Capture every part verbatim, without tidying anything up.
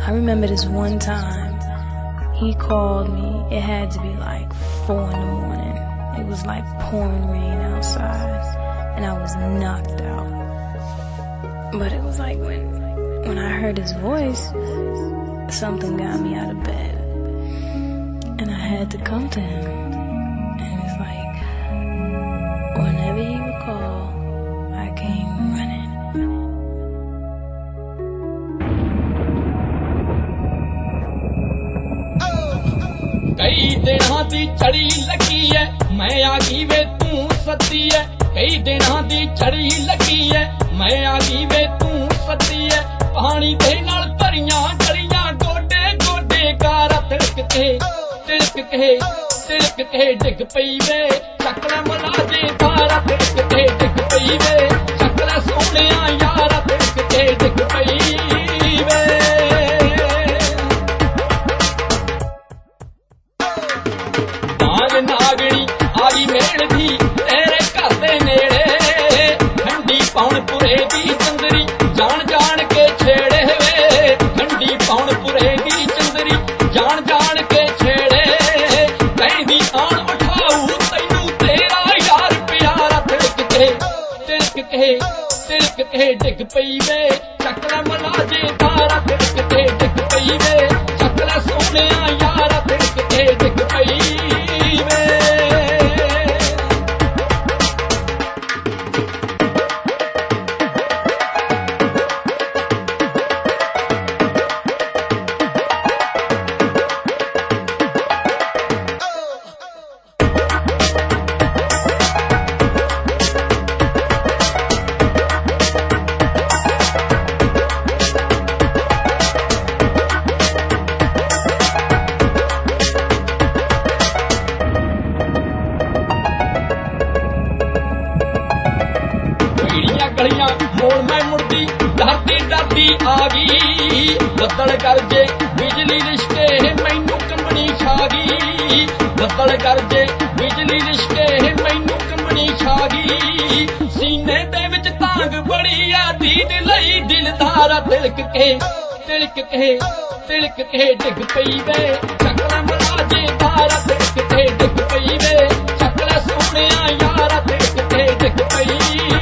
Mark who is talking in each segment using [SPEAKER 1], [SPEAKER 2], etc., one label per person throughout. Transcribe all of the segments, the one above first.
[SPEAKER 1] I remember this one time he called me. It had to be like four in the morning. It was like pouring rain outside and I was knocked out. But it was like when when I heard his voice, something got me out of bed. And I had to come to him. And it's like, whenever he would call, I came running.
[SPEAKER 2] कई दिनां दी चढ़ी लगी है मैं आ गई वे तू सती है कई दिनां दी चढ़ी लगी है मैं आ गई वे तू सती है पानी दे नाल भरियां गलियां गोडे गोडे गारा तिलकते तिलकते तिलकते डिग पई वे चकला मलाजे धारा तिलकते डिग पई वे चकला सोहणिया यारा तिलकते डिग पई वे नागणी आई मेल दी तेरे घर दे नेड़े ठंडी पौनपुरे दी चंदरी जान जान के छेड़े वे ठंडी पौनपुरे दी चंदरी जान जान के छेड़े कहदी आन उठाऊ तैनू तेरा यार प्यारा तिलकते तिलकते तिलकते डिग पई वे चकला मलाजे धारा तिलकते डिग पई वे चकला सोहणिया यारा तिलकते डिग पई गलियां मोड़ मैं मुड़दी डरदी डरदी आ गई बदल गरजे बिजली रिश्ते मैनू कंबनी छा गई बदल गरजे बिजली रिश्ते मैनू कंबनी छा गई सीने दे विच तांग बड़ी आ दीद लई दिलदारा तिलक के तिलक के तिलक के डिग पई वे चकला मलाजे धारा तिलक के डिग पई वे चकला सोहणिया यारा तिलक के डिग पई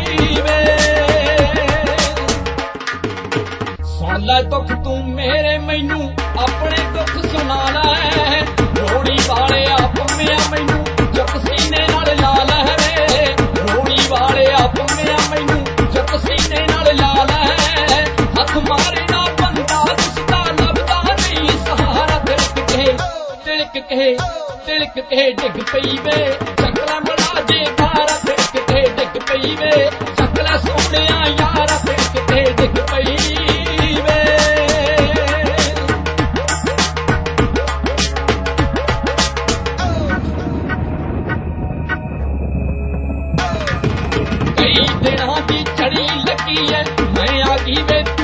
[SPEAKER 2] ਲੈ ਦੁੱਖ ਤੂੰ ਮੇਰੇ ਮੈਨੂੰ ਆਪਣੇ ਦੁੱਖ ਸੁਣਾ ਲੈ ਰੋੜੀ ਵਾਲਿਆ ਪੰਮਿਆ ਮੈਨੂੰ ਜੱਟ ਸੀਨੇ ਨਾਲ ਲਾ ਲੈ ਵੇ ਰੋੜੀ ਵਾਲਿਆ ਪੰਮਿਆ ਮੈਨੂੰ ਜੱਟ ਸੀਨੇ ਨਾਲ ਲਾ ਲੈ ਹੱਥ ਮਾਰੇ ਨਾ ਬੰਦਾ ਦਿਸਦਾ ਲੱਭਦਾ ਨਹੀਂ ਸਹਾਰਾ ਤਿਲਕ ਕੇ ਤਿਲਕ ਕੇ ਤਿਲਕ ਕੇ ਡਿੱਗ ਪਈ ਵੇ ਚਕਲਾ ਮਲਾਜੇ ਧਾਰਾ ਤਿਲਕ ਕੇ ਡਿੱਗ ਪਈ ਵੇ ਚਕਲਾ ਸੋਹਣਿਆ ਯਾਰਾ ਤਿਲਕ ਕੇ ਡਿੱਗ ਪਈ दिनां दी चढ़ी लगी है मैं आ गई वे